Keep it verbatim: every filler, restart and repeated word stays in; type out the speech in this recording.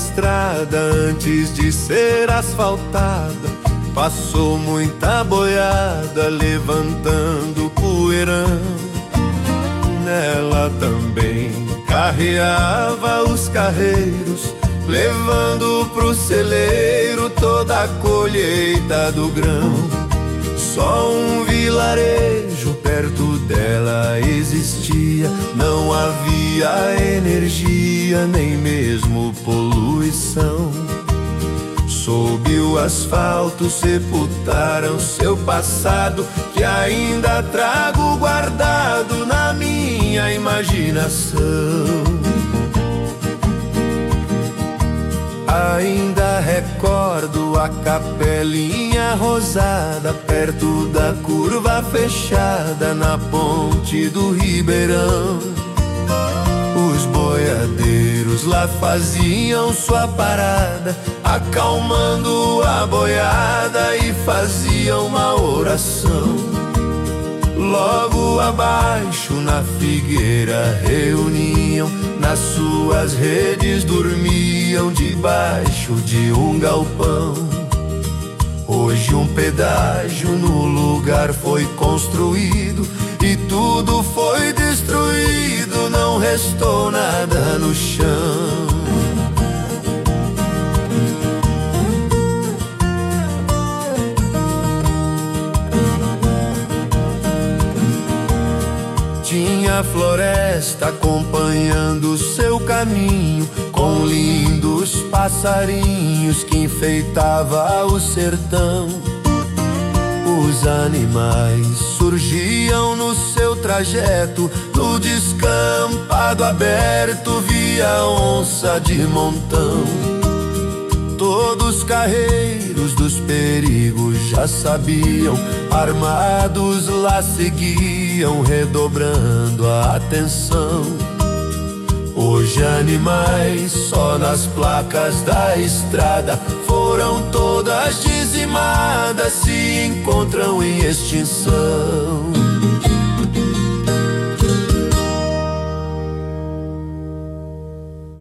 estrada antes de ser asfaltada. Passou muita boiada levantando poeirão. Nela também carreava os carreiros, levando pro celeiro toda a colheita do grão. Só um vilarejo perto dela existia, não havia energia, nem mesmo poluição. Sob o asfalto sepultaram seu passado, que ainda trago guardado na minha imaginação. Ainda recordo a capelinha rosada perto da curva fechada na ponte do Ribeirão. Os boiadeiros lá faziam sua parada, acalmando a boiada, e faziam uma oração. Logo abaixo na figueira reuniam, nas suas redes dormiam debaixo de um galpão. Hoje um pedágio no lugar foi construído e tudo foi destruído, não restou nada no chão. Tinha a floresta acompanhando seu caminho, com lindos passarinhos que enfeitava o sertão. Os animais surgiam no seu trajeto, no descampado aberto via onça de montão. Todos carreiros dos perigos já sabiam, armados lá seguiam, redobrando a atenção. Hoje animais só nas placas da estrada foram todas dizimadas, se encontram em extinção.